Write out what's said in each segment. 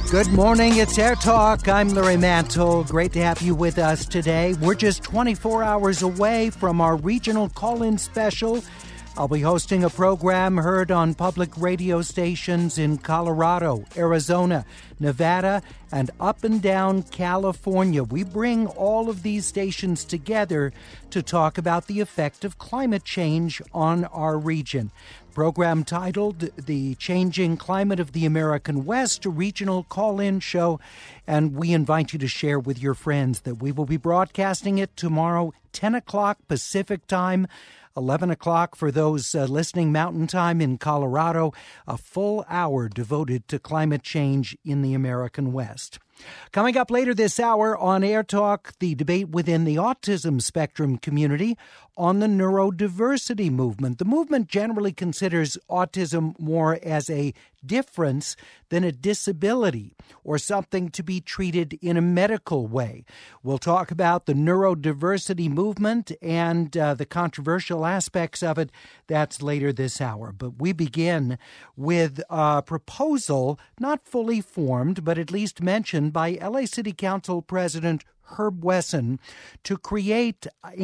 Good morning, it's Air Talk. I'm Larry Mantle. Great to have you with us today. We're just 24 hours away from our regional call-in special. I'll be hosting a program heard on public radio stations in Colorado, Arizona, Nevada, and up and down California. We bring all of these stations together to talk about the effect of climate change on our region. Program titled The Changing Climate of the American West, a regional call-in show, and we invite you to share with your friends that we will be broadcasting it tomorrow, 10 o'clock Pacific time, 11 o'clock for those listening Mountain Time in Colorado, a full hour devoted to climate change in the American West. Coming up later this hour on Air Talk, the debate within the autism spectrum community on the neurodiversity movement. The movement generally considers autism more as a difference than a disability or something to be treated in a medical way. We'll talk about the neurodiversity movement and the controversial aspects of it. That's later this hour. But we begin with a proposal not fully formed, but at least mentioned by LA City Council President Herb Wesson to create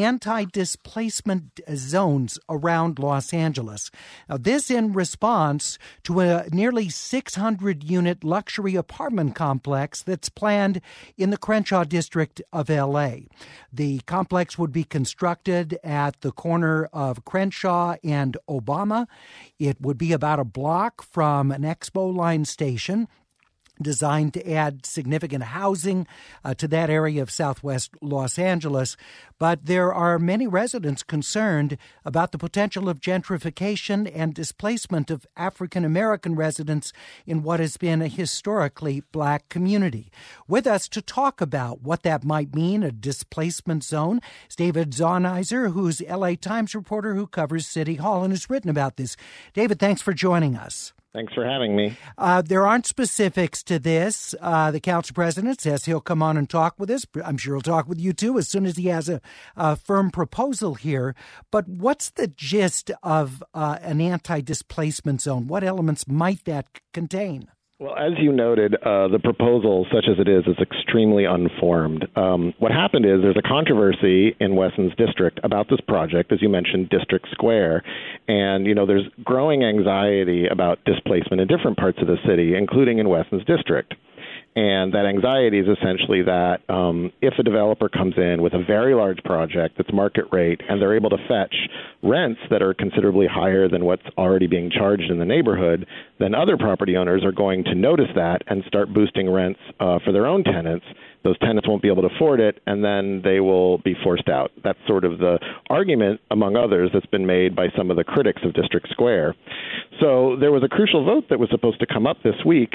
anti-displacement zones around Los Angeles. Now, this in response to a nearly 600-unit luxury apartment complex that's planned in the Crenshaw district of L.A. The complex would be constructed at the corner of Crenshaw and Obama. It would be about a block from an Expo Line station, designed to add significant housing to that area of southwest Los Angeles. But there are many residents concerned about the potential of gentrification and displacement of African-American residents in what has been a historically black community. With us to talk about what that might mean, a displacement zone, is David Zahniser, who's LA Times reporter who covers City Hall and has written about this. David, thanks for joining us. Thanks for having me. There aren't specifics to this. The council president says he'll come on and talk with us. I'm sure he'll talk with you, too, as soon as he has a firm proposal here. But what's the gist of an anti-displacement zone? What elements might that contain? Well, as you noted, the proposal, such as it is extremely unformed. What happened is there's a controversy in Wesson's district about this project, as you mentioned, District Square. And, there's growing anxiety about displacement in different parts of the city, including in Wesson's district. And that anxiety is essentially that if a developer comes in with a very large project that's market rate and they're able to fetch rents that are considerably higher than what's already being charged in the neighborhood, then other property owners are going to notice that and start boosting rents for their own tenants. Those tenants won't be able to afford it, and then they will be forced out. That's sort of the argument, among others, that's been made by some of the critics of District Square. So there was a crucial vote that was supposed to come up this week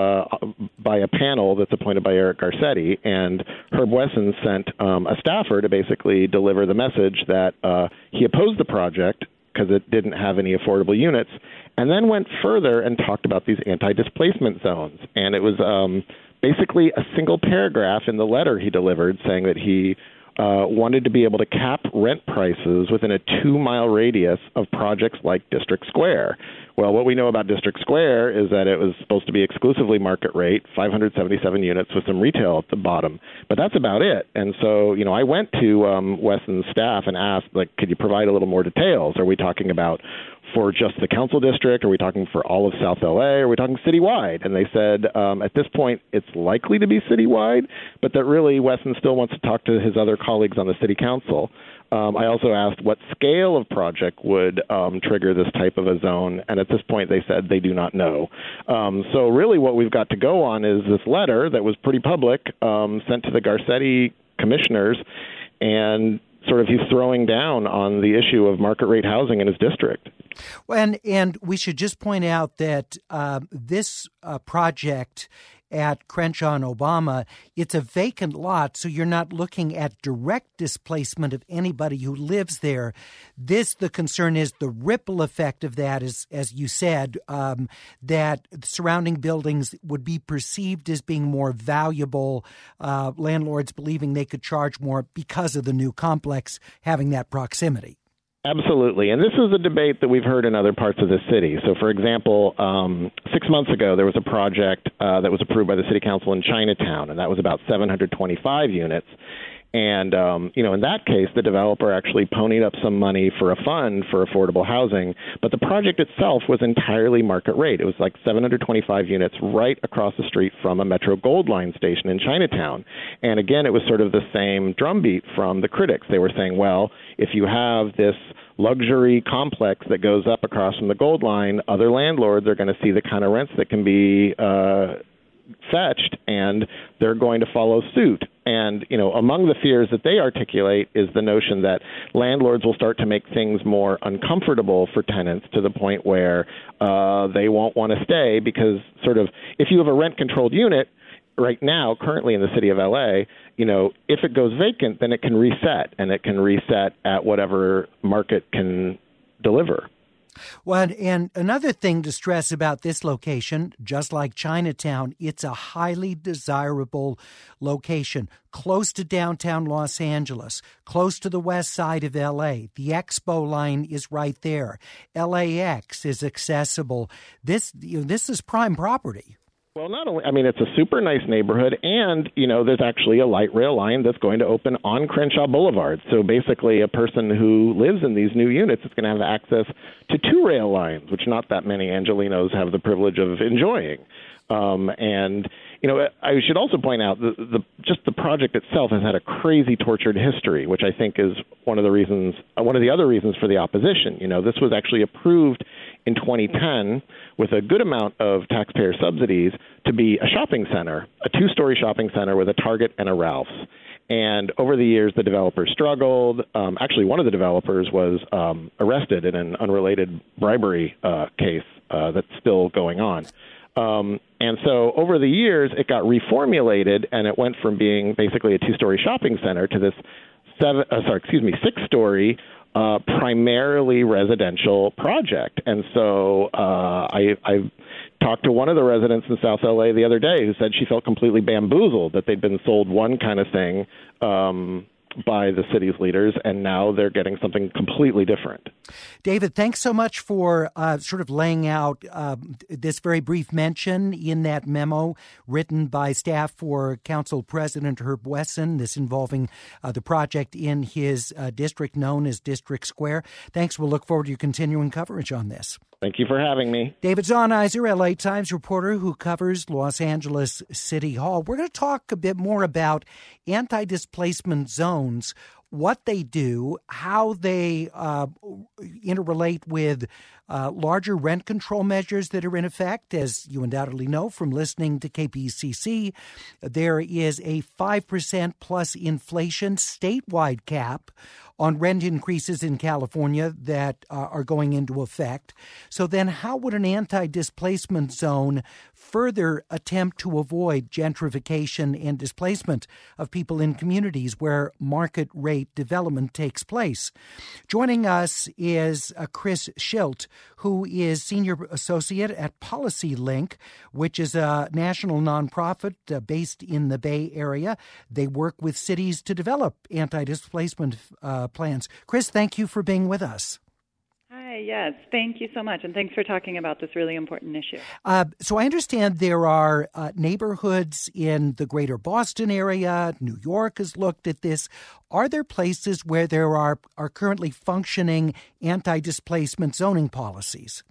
by a panel that's appointed by Eric Garcetti, and Herb Wesson sent a staffer to basically deliver the message that he opposed the project because it didn't have any affordable units, and then went further and talked about these anti-displacement zones. And it was basically a single paragraph in the letter he delivered saying that he wanted to be able to cap rent prices within a 2-mile radius of projects like District Square. Well, what we know about District Square is that it was supposed to be exclusively market rate, 577 units with some retail at the bottom. But that's about it. And so, I went to Wesson's staff and asked, could you provide a little more details? Are we talking about for just the council district? Are we talking for all of South LA? Are we talking citywide? And they said at this point it's likely to be citywide, but that really Wesson still wants to talk to his other colleagues on the city council. I also asked what scale of project would trigger this type of a zone, and at this point they said they do not know. So really what we've got to go on is this letter that was pretty public, sent to the Garcetti commissioners, and sort of he's throwing down on the issue of market rate housing in his district. Well, and we should just point out that this project at Crenshaw and Obama, it's a vacant lot, so you're not looking at direct displacement of anybody who lives there. The concern is the ripple effect of that is, as you said, that surrounding buildings would be perceived as being more valuable, landlords believing they could charge more because of the new complex having that proximity. Absolutely. And this is a debate that we've heard in other parts of the city. So, for example, 6 months ago, there was a project that was approved by the city council in Chinatown, and that was about 725 units. And, in that case, the developer actually ponied up some money for a fund for affordable housing, but the project itself was entirely market rate. It was like 725 units right across the street from a Metro Gold Line station in Chinatown. And again, it was sort of the same drumbeat from the critics. They were saying, well, if you have this luxury complex that goes up across from the Gold Line, other landlords are going to see the kind of rents that can be fetched, and they're going to follow suit. And, among the fears that they articulate is the notion that landlords will start to make things more uncomfortable for tenants to the point where they won't want to stay because sort of if you have a rent-controlled unit right now, currently in the city of L.A., if it goes vacant, then it can reset, and it can reset at whatever market can deliver. Well, and another thing to stress about this location, just like Chinatown, it's a highly desirable location, close to downtown Los Angeles, close to the west side of L.A. The Expo line is right there. LAX is accessible. This is prime property. Well, not only, it's a super nice neighborhood, and, there's actually a light rail line that's going to open on Crenshaw Boulevard. So basically, a person who lives in these new units is going to have access to two rail lines, which not that many Angelenos have the privilege of enjoying. I should also point out the project itself has had a crazy tortured history, which I think is one of the other reasons for the opposition. This was actually approved in 2010 with a good amount of taxpayer subsidies to be a shopping center, a two-story shopping center with a Target and a Ralph's. And over the years, the developer struggled. Actually, one of the developers was arrested in an unrelated bribery case that's still going on. And so over the years, it got reformulated, and it went from being basically a two-story shopping center to this six-story primarily residential project. And so I talked to one of the residents in South LA the other day who said she felt completely bamboozled, that they'd been sold one kind of thing by the city's leaders, and now they're getting something completely different. David, thanks so much for sort of laying out this very brief mention in that memo written by staff for Council President Herb Wesson, this involving the project in his district known as District Square. Thanks. We'll look forward to your continuing coverage on this. Thank you for having me. David Zahniser, LA Times reporter who covers Los Angeles City Hall. We're going to talk a bit more about anti-displacement zones, what they do, how they interrelate with larger rent control measures that are in effect. As you undoubtedly know from listening to KPCC, there is a 5% plus inflation statewide cap on rent increases in California that are going into effect. So then how would an anti-displacement zone further attempt to avoid gentrification and displacement of people in communities where market rate development takes place? Joining us is Chris Schilt, who is Senior Associate at Policy Link, which is a national nonprofit based in the Bay Area. They work with cities to develop anti-displacement plans. Chris, thank you for being with us. Hi, yes. Thank you so much, and thanks for talking about this really important issue. So I understand there are neighborhoods in the greater Boston area. New York has looked at this. Are there places where there are currently functioning anti-displacement zoning policies?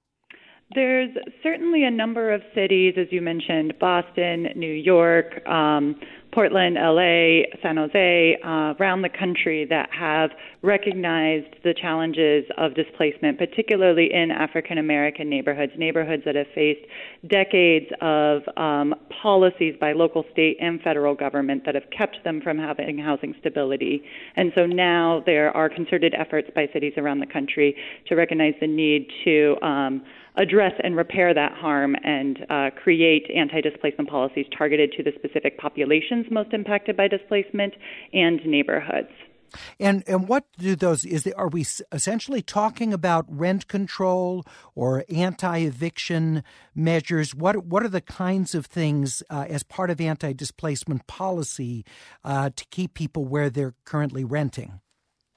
There's certainly a number of cities, as you mentioned, Boston, New York, Portland, LA, San Jose, around the country that have recognized the challenges of displacement, particularly in African American neighborhoods that have faced decades of policies by local, state, and federal government that have kept them from having housing stability. And so now there are concerted efforts by cities around the country to recognize the need to address and repair that harm and create anti-displacement policies targeted to the specific populations most impacted by displacement and neighborhoods. And what do those are we essentially talking about rent control or anti-eviction measures? What are the kinds of things as part of anti-displacement policy to keep people where they're currently renting?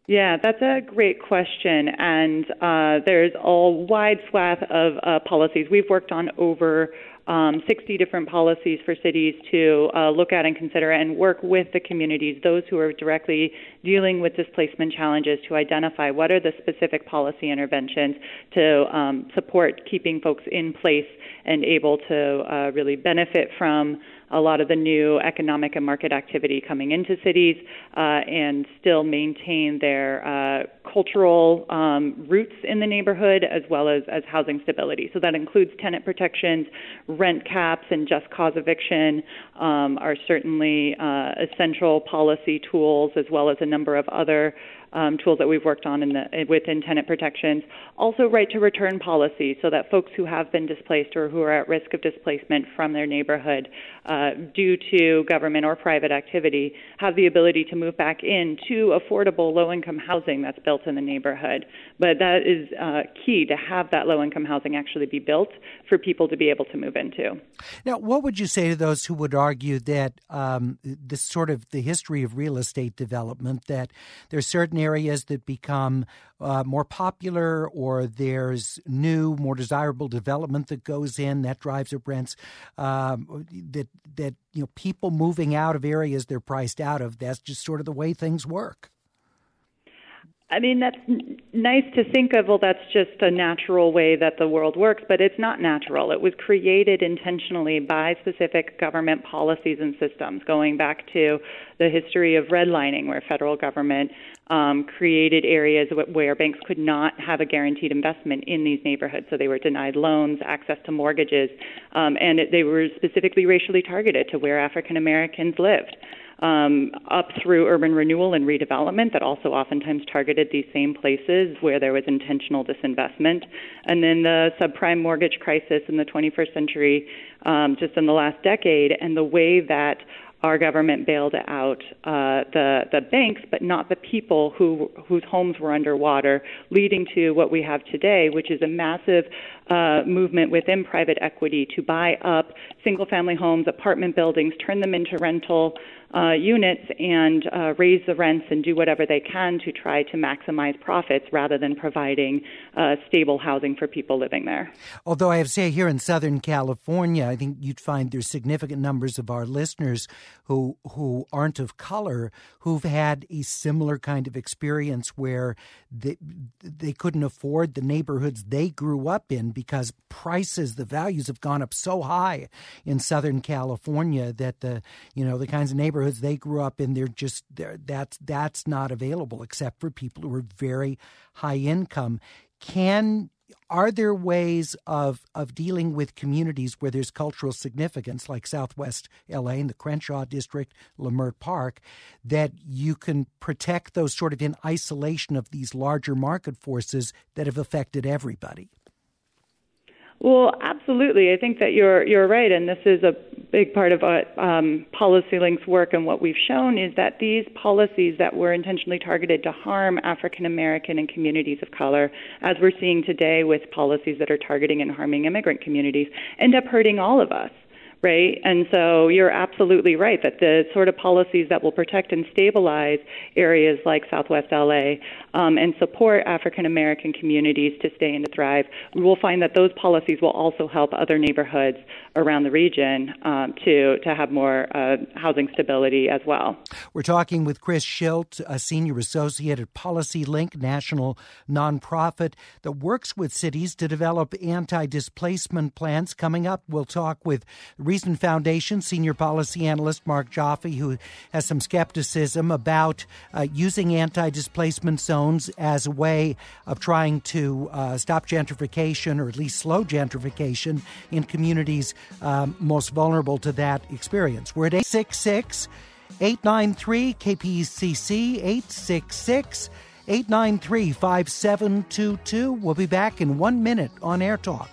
Yeah, that's a great question, and there's a wide swath of policies. We've worked on over 60 different policies for cities to look at and consider and work with the communities, those who are directly dealing with displacement challenges, to identify what are the specific policy interventions to support keeping folks in place and able to really benefit from a lot of the new economic and market activity coming into cities and still maintain their cultural roots in the neighborhood as well as housing stability. So that includes tenant protections, rent caps, and just cause eviction are certainly essential policy tools, as well as a number of other tools that we've worked on within tenant protections. Also, right to return policy, so that folks who have been displaced or who are at risk of displacement from their neighborhood due to government or private activity have the ability to move back into affordable low-income housing that's built in the neighborhood. But that is key, to have that low-income housing actually be built for people to be able to move into. Now, what would you say to those who would argue that this sort of the history of real estate development, that there's certain areas that become more popular, or there's new, more desirable development that goes in that drives up rents, that people moving out of areas they're priced out of, that's just sort of the way things work? I mean, that's nice to think of, well, that's just a natural way that the world works, but it's not natural. It was created intentionally by specific government policies and systems, going back to the history of redlining, where federal government created areas where banks could not have a guaranteed investment in these neighborhoods, so they were denied loans, access to mortgages, and they were specifically racially targeted to where African Americans lived. Up through urban renewal and redevelopment that also oftentimes targeted these same places where there was intentional disinvestment. And then the subprime mortgage crisis in the 21st century, just in the last decade, and the way that our government bailed out the banks, but not the people whose homes were underwater, leading to what we have today, which is a massive movement within private equity to buy up single-family homes, apartment buildings, turn them into rental units, and raise the rents and do whatever they can to try to maximize profits rather than providing stable housing for people living there. Although I have to say, here in Southern California, I think you'd find there's significant numbers of our listeners who aren't of color who've had a similar kind of experience where they couldn't afford the neighborhoods they grew up in because the values have gone up so high in Southern California that the kinds of neighborhoods they grew up in, that's not available except for people who are very high income. Are there ways of dealing with communities where there's cultural significance, like Southwest LA and the Crenshaw District, Leimert Park, that you can protect those sort of in isolation of these larger market forces that have affected everybody? Well, absolutely. I think that you're right, and this is a big part of what PolicyLink's work, and what we've shown is that these policies that were intentionally targeted to harm African American and communities of color, as we're seeing today with policies that are targeting and harming immigrant communities, end up hurting all of us. Right? And so you're absolutely right that the sort of policies that will protect and stabilize areas like Southwest LA and support African American communities to stay and to thrive, we will find that those policies will also help other neighborhoods around the region to have more housing stability as well. We're talking with Chris Schilt, a senior associate at PolicyLink, national nonprofit that works with cities to develop anti-displacement plans. Coming up, we'll talk with Reason Foundation senior policy analyst Mark Joffe, who has some skepticism about using anti-displacement zones as a way of trying to stop gentrification, or at least slow gentrification in communities most vulnerable to that experience. We're at 866-893-KPCC, 866-893-5722. We'll be back in 1 minute on Air Talk.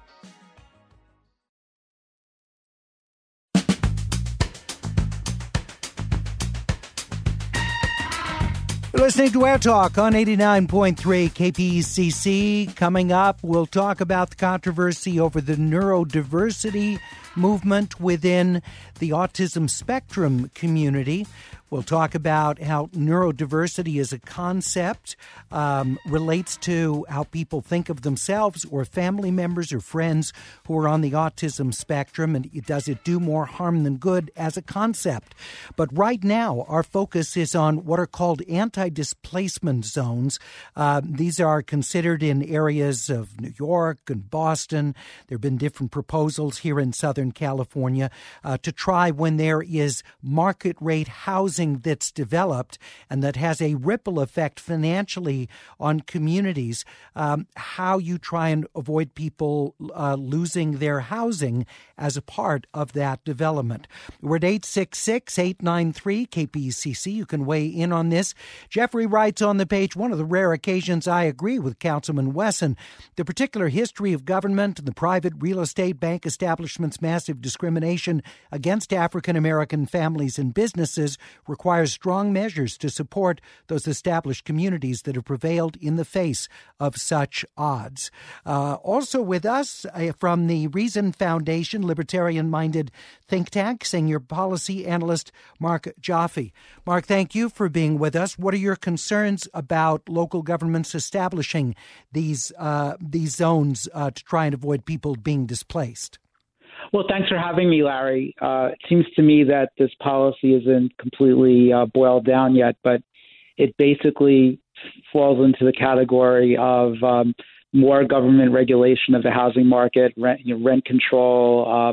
Listening to Air Talk on 89.3 KPCC. Coming up, we'll talk about the controversy over the neurodiversity movement within the autism spectrum community. We'll talk about how neurodiversity as a concept relates to how people think of themselves or family members or friends who are on the autism spectrum, and does it do more harm than good as a concept. But right now, our focus is on what are called anti-displacement zones. These are considered in areas of New York and Boston. There have been different proposals here in Southern California to try, when there is market rate housing that's developed and that has a ripple effect financially on communities, how you try and avoid people losing their housing as a part of that development. We're at 866-893-KPCC. You can weigh in on this. Jeffrey writes on the page, one of the rare occasions I agree with Councilman Wesson. The particular history of government and the private real estate bank establishment's massive discrimination against African-American families and businesses requires strong measures to support those established communities that have prevailed in the face of such odds. Also with us from the Reason Foundation, libertarian-minded think tank, senior policy analyst Mark Jaffe. Mark, thank you for being with us. What are your concerns about local governments establishing these zones to try and avoid people being displaced? Well, thanks for having me, Larry. It seems to me that this policy isn't completely boiled down yet, but it basically falls into the category of more government regulation of the housing market, rent control,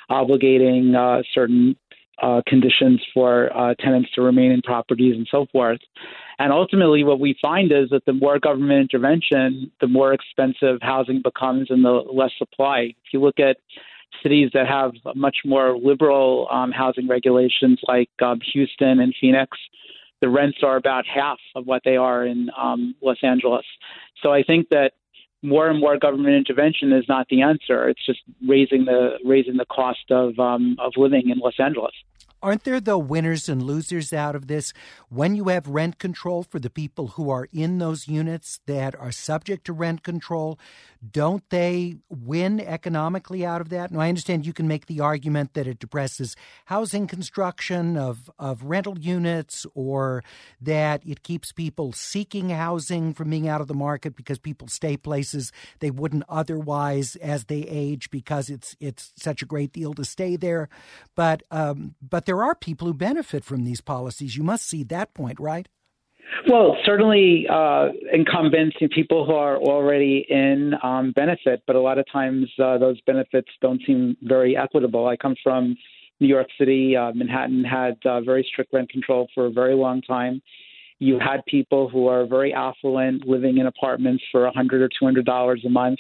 obligating certain conditions for tenants to remain in properties and so forth. And ultimately, what we find is that the more government intervention, the more expensive housing becomes and the less supply. If you look at cities that have much more liberal housing regulations like Houston and Phoenix, the rents are about half of what they are in Los Angeles. So I think that more and more government intervention is not the answer. It's just raising the cost of living in Los Angeles. Aren't there, though, winners and losers out of this? When you have rent control for the people who are in those units that are subject to rent control, don't they win economically out of that? Now, I understand you can make the argument that it depresses housing construction of rental units, or that it keeps people seeking housing from being out of the market because people stay places they wouldn't otherwise as they age because it's such a great deal to stay there. But there are people who benefit from these policies. You must see that point, right? Well, certainly incumbents and people who are already in benefit, but a lot of times those benefits don't seem very equitable. I come from New York City. Manhattan had very strict rent control for a very long time. You had people who are very affluent living in apartments for $100 or $200 a month.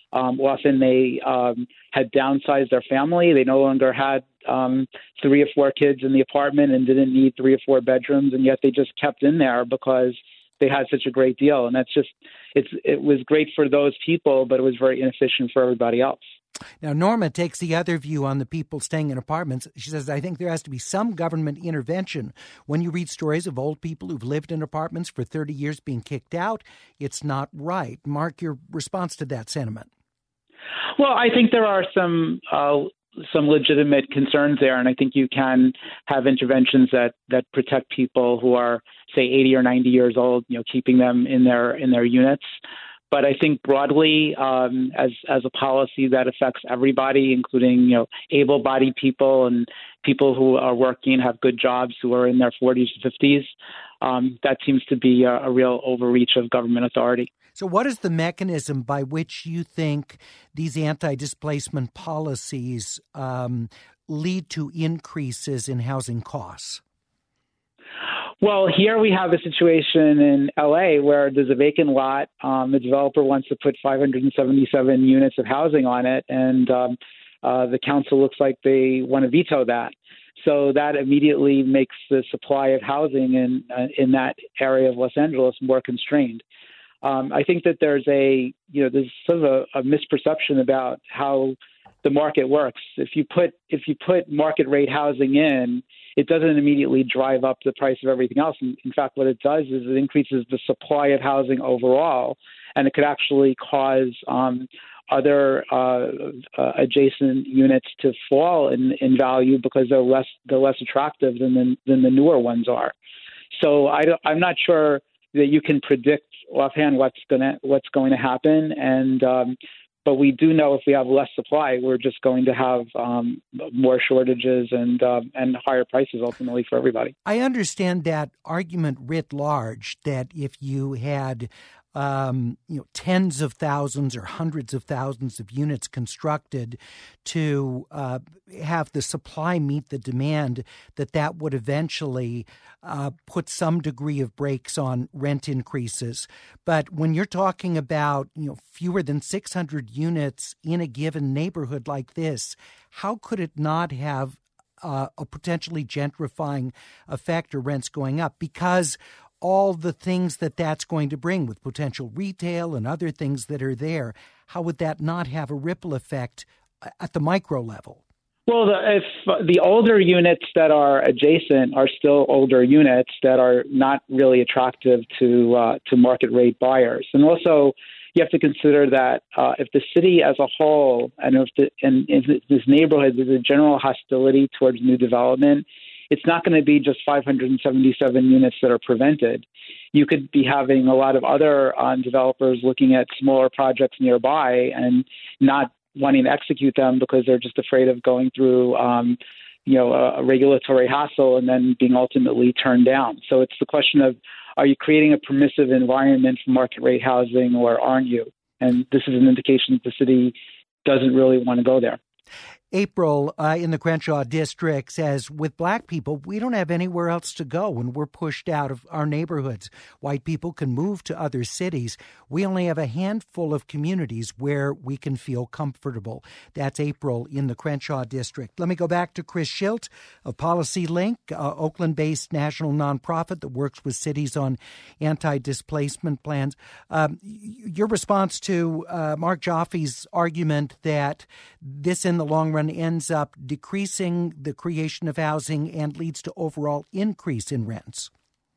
Often they had downsized their family. They no longer had 3 or 4 kids in the apartment and didn't need 3 or 4 bedrooms, and yet they just kept in there because they had such a great deal. And it was great for those people, but it was very inefficient for everybody else. Now, Norma takes the other view on the people staying in apartments. She says, I think there has to be some government intervention. When you read stories of old people who've lived in apartments for 30 years being kicked out, it's not right. Mark, your response to that sentiment? Well, I think there are some legitimate concerns there, and I think you can have interventions that protect people who are, say, 80 or 90 years old, keeping them in their units. But I think broadly, as a policy that affects everybody, including able-bodied people and people who are working and have good jobs who are in their 40s to 50s, that seems to be a real overreach of government authority. So what is the mechanism by which you think these anti-displacement policies lead to increases in housing costs? Well, here we have a situation in L.A. where there's a vacant lot. The developer wants to put 577 units of housing on it, and the council looks like they want to veto that. So that immediately makes the supply of housing in that area of Los Angeles more constrained. I think that there's sort of a misperception about how the market works. If you put market rate housing in, it doesn't immediately drive up the price of everything else. In fact, what it does is it increases the supply of housing overall, and it could actually cause other adjacent units to fall in value because they're less attractive than the newer ones are. So I'm not sure that you can predict offhand what's going to happen, and but we do know if we have less supply, we're just going to have more shortages and higher prices ultimately for everybody. I understand that argument writ large, that if you had tens of thousands or hundreds of thousands of units constructed to have the supply meet the demand, that would eventually put some degree of brakes on rent increases. But when you're talking about fewer than 600 units in a given neighborhood like this, how could it not have a potentially gentrifying effect or rents going up? Because all the things that's going to bring with potential retail and other things that are there, how would that not have a ripple effect at the micro level? Well, if the older units that are adjacent are still older units that are not really attractive to market rate buyers, and also you have to consider that if the city as a whole and if this neighborhood there's a general hostility towards new development, it's not going to be just 577 units that are prevented. You could be having a lot of other developers looking at smaller projects nearby and not wanting to execute them because they're just afraid of going through, a regulatory hassle and then being ultimately turned down. So it's the question of, are you creating a permissive environment for market rate housing or aren't you? And this is an indication that the city doesn't really want to go there. April in the Crenshaw district says, with black people, we don't have anywhere else to go when we're pushed out of our neighborhoods. White people can move to other cities. We only have a handful of communities where we can feel comfortable. That's April in the Crenshaw district. Let me go back to Chris Schilt of Policy Link, Oakland-based national nonprofit that works with cities on anti-displacement plans. Your response to Mark Joffe's argument that this in the long run ends up decreasing the creation of housing and leads to overall increase in rents.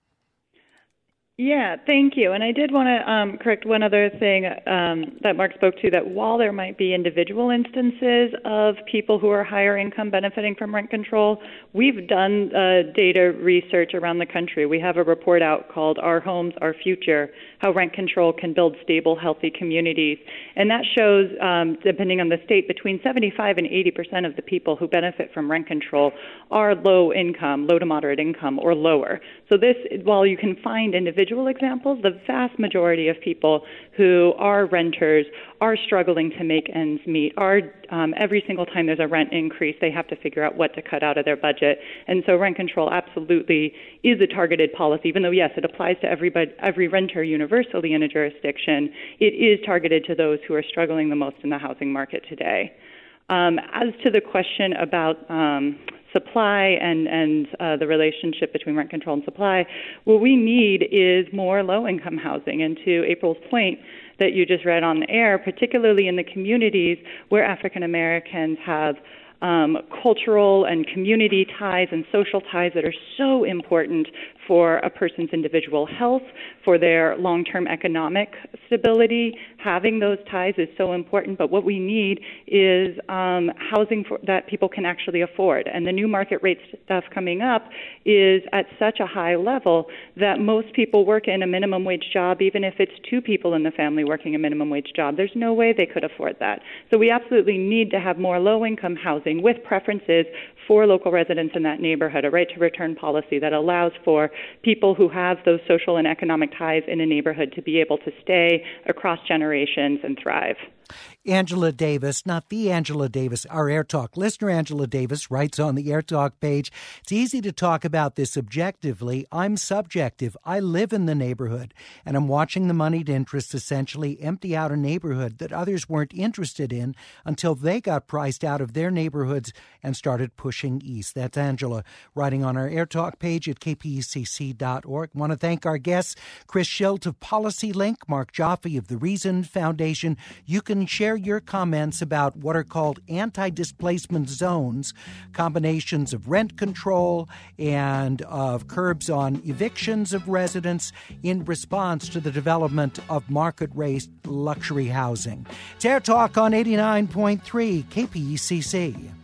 Yeah, thank you. And I did want to correct one other thing that Mark spoke to, that while there might be individual instances of people who are higher income benefiting from rent control, we've done data research around the country. We have a report out called Our Homes, Our Future, How Rent Control Can Build Stable, Healthy Communities. And that shows, depending on the state, between 75 and 80% of the people who benefit from rent control are low income, low to moderate income, or lower. So this, while you can find individual examples, the vast majority of people who are renters are struggling to make ends meet. Every single time there's a rent increase, they have to figure out what to cut out of their budget. And so rent control absolutely is a targeted policy, even though, yes, it applies to every renter universally in a jurisdiction. It is targeted to those who are struggling the most in the housing market today. As to the question about supply and the relationship between rent control and supply, what we need is more low-income housing. And to April's point that you just read on the air, particularly in the communities where African Americans have cultural and community ties and social ties that are so important for a person's individual health, for their long-term economic stability. Having those ties is so important, but what we need is housing that people can actually afford. And the new market rate stuff coming up is at such a high level that most people work in a minimum wage job, even if it's two people in the family working a minimum wage job. There's no way they could afford that. So we absolutely need to have more low-income housing with preferences for local residents in that neighborhood, a right-to-return policy that allows for people who have those social and economic ties in a neighborhood to be able to stay across generations and thrive. Angela Davis, not the Angela Davis, our Air Talk listener, Angela Davis, writes on the Air Talk page, it's easy to talk about this objectively. I'm subjective. I live in the neighborhood, and I'm watching the moneyed interests essentially empty out a neighborhood that others weren't interested in until they got priced out of their neighborhoods and started pushing east. That's Angela writing on our Air Talk page at kpecc.org. I want to thank our guests, Chris Schilt of Policy Link, Mark Joffe of the Reason Foundation. You can share share your comments about what are called anti-displacement zones, combinations of rent control and of curbs on evictions of residents in response to the development of market-rate luxury housing. It's Air Talk on 89.3 KPECC.